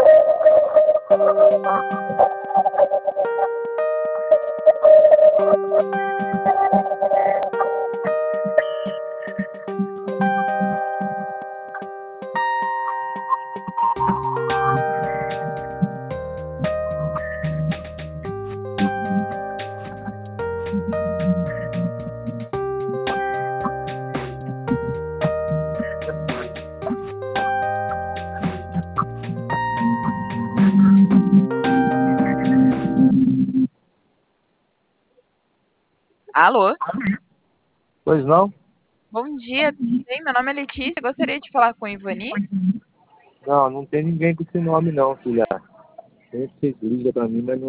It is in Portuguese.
Alô, Pois não? bom dia, tudo bem? Meu nome é Letícia, gostaria de falar com o Ivani. Não, não tem ninguém com esse nome não, filha. Sempre você liga pra mim, mas não